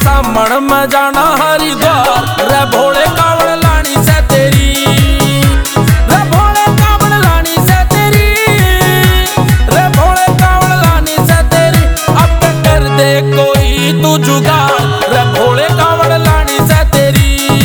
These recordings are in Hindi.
सामण में जाना हरिद्वार रे भोले कावड़ लानी से तेरी, रे भोले कावड़ लानी से तेरी, रे भोले कावड़ लानी से तेरी। अब कर दे कोई तू जुगाड़ रे भोले कावड़ लानी से तेरी।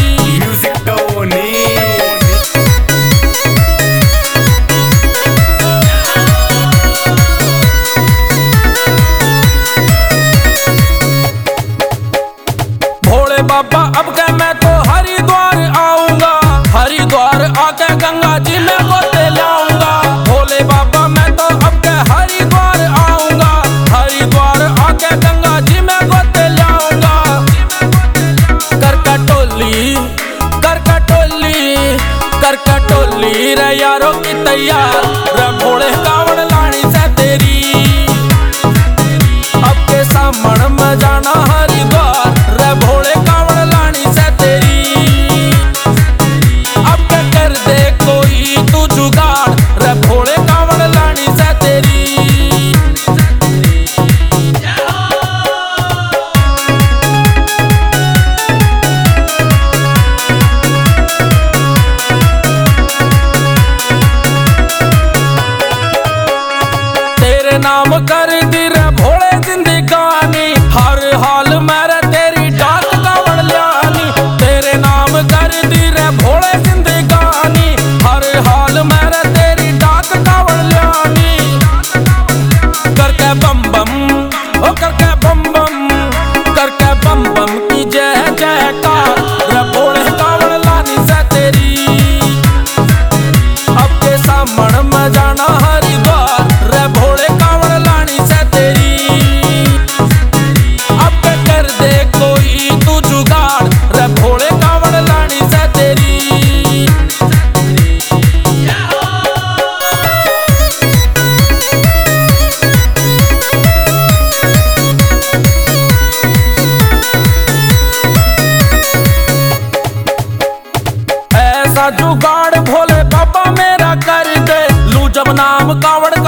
बाबा अब के मैं तो हरिद्वार आऊंगा, हरिद्वार आके गंगा जी में गोते लाऊंगा। भोले बाबा मैं तो अब के हरिद्वार आऊंगा, हरिद्वार आके गंगा जी में गोते लाऊंगा। कर कटोली कर कटोली कर कटोली रे यारों की तैयार रे भोले कावड़ लानी से तेरी। अब के सामण में जाना हरिद्वार रे भोले कावड़ लानी से तेरी। अब के कर दे कोई तू जुगाड़ रे भोले कावड़ लानी से तेरी। तेरे नाम कर दी रे भोले जिंदगानी, हर हाल मेरे तेरी डाक कावड़ ल्यानी। तेरे नाम कर दी रे भोले जिंदगानी, हर हाल मेरे तेरी डाक कावड़ ल्यानी। करके बम बम ओ करके बम बम, करके बम बम की जय जयकार रे भोले कावड़ लानी से तेरी। अब के सामण में जाना हरिद्वार रे भोले कावड़ लानी से तेरी। अब के कर दे कोई तू जुगाड़ रे भोले कावड़ लानी से तेरी। ऐसा जुगाड़ भोले बाबा मेरा कर दे, लू जब नाम कावड़